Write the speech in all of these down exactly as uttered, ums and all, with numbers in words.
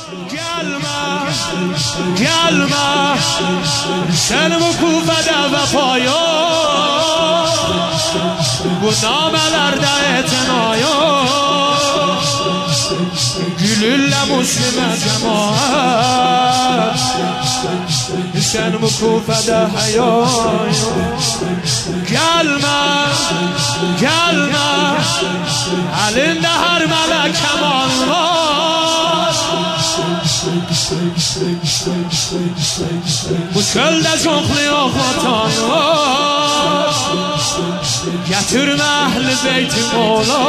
gelme, gelme. Sen bu kuvvede vefaya, bu namelerde etenaya. Gülülle Müslüme cemaat, sen bu kuvvede hayaya. Gelme, gelme. Elinde her melek keman var. Bu çölde çoxluyor vatan var. Getirme ehl-i beyt-i Mola.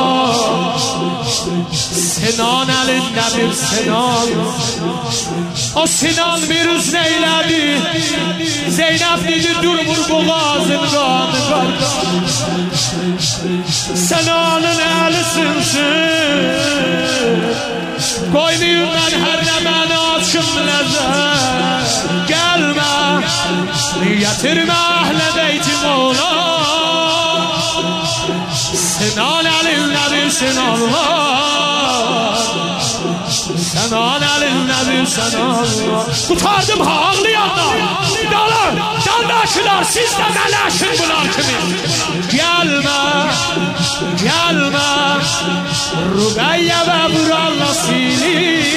Sinan elinde bir Sinan. O Sinan bir üz neyledi. Zeynep dedi durmur boğazından. Sinan'ın elisinsin. Koymayayım ben her ne beni açım lezzet. Gelme, getirme ehl-i beyt-i Mola. Sinan elinde bir Sinan var. Sinan elinde bir Sinan var. Tutardım ha ağlayanlar. Dalar, candaşlar siz de meleşin bunlar kimi. Gelme, gelme. Rugayye ve Bural Nasili.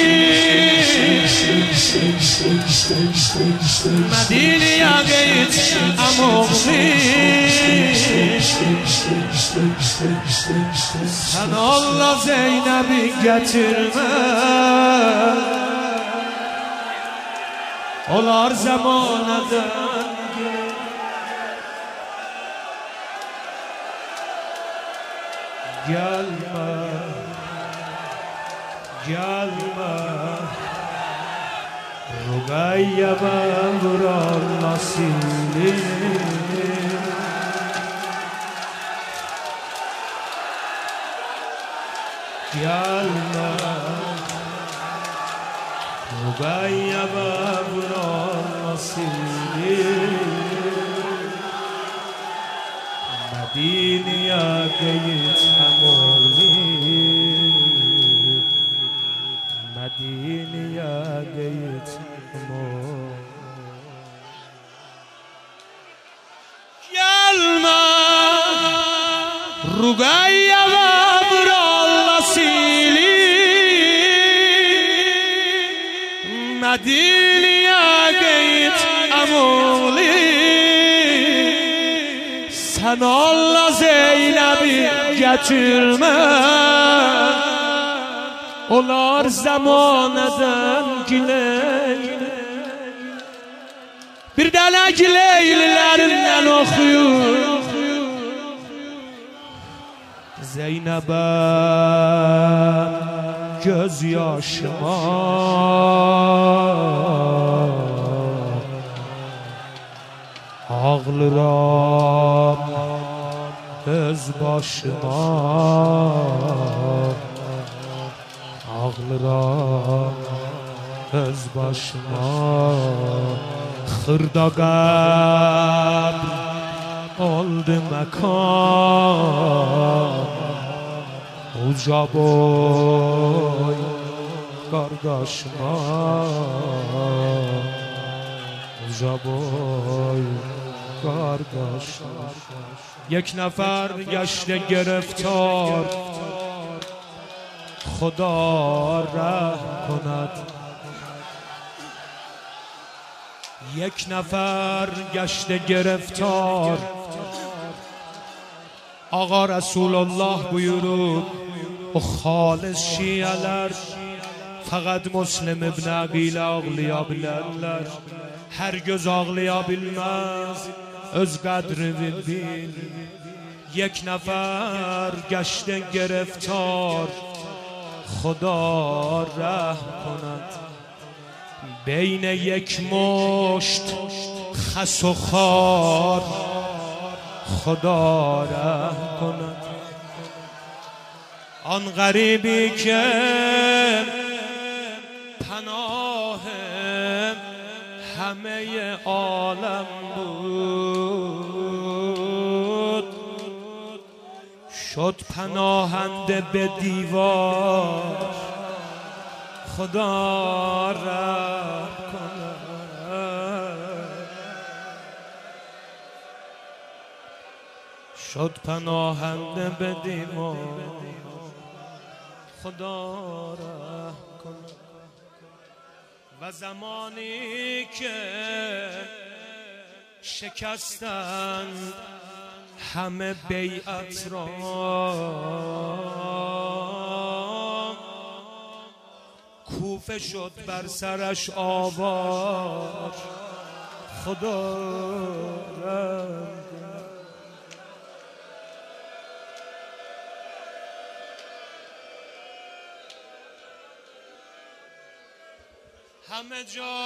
Medine'ye git amoğli. Sen Allah Zeynep'i getirme. Olar zamanıdır. Gelme, gelme. Rugayye ve Bural Nasili. Gelme, Rugayye ve Bural Nasili. Medine'ye git amoğli. Medine'ye git amoğli. Gelme, Rugayye ve Bural Nasili. Medine'ye git amoğli. Sen Allah Zeynep'i getirme. Olar zamaneden giley. Bir dene gileylilerinden okuyur. Zeynep'e göz yaşıma ağlıram öz başıma. Ağlıram öz başıma. Xırda qəbr oldu məkan. Uca boy qardaşıma. Uca boy qardaşıma. یک نفر گشته گرفتار خدا رحم کند. یک نفر گشته گرفتار آقا رسول الله buyurur o xalis şiələr fəqət Müslim ibn Əqil ağlaya bilərlər. Hər göz ağlaya bilməz, öz qədrini bil. یک نفر گشته گرفتار خدا رحم کند. بین یک مشت خس و خار خدا رحم کند. آن غریبی که پناه همه عالم بود شد پناهنده به دیوار خدا رحم کنه. شد پناهنده بدیم و خدا رحم کنه. و زمانی که شکستن همه بیعت را، کوفه شد بر سرش آوار خدا رحم کنه. همه جا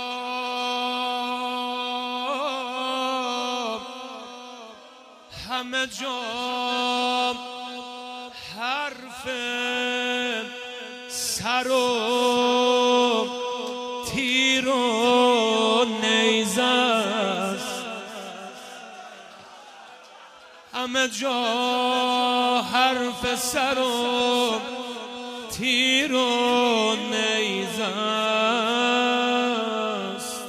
همه جا حرف سر و تیر و نیزه است. همه جا حرف سر و تیر و نیزه است.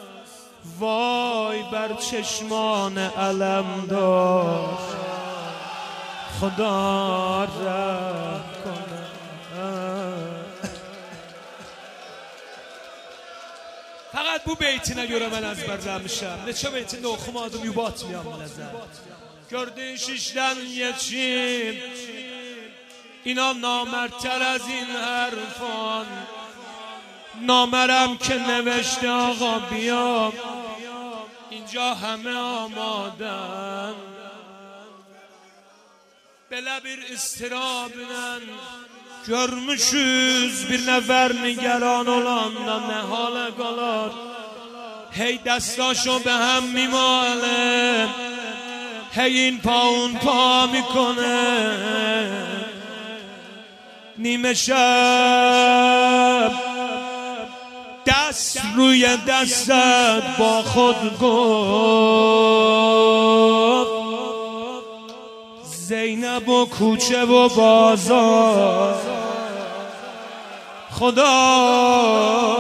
وای بر چشمان علمدار خدا رحم کنه. فقط bu beytine göre ben ezberlemişim. Neçe beytinde okumadım yubatmıyam nəzər. Gördüğün şişdən geçim, inan namertler از این حرفان. نامرم که نوشته آقا بیام، اینجا همه آمادن. Belə bir istirabla görmüşüz bir nəfər nigaran olanda nə halə qalar. Hey دستاشو به هم میماله، هی این پا اون پا میکنه. نیمه شب دست روی دستت با خود گفت، زینب و کوچه و بازار خدا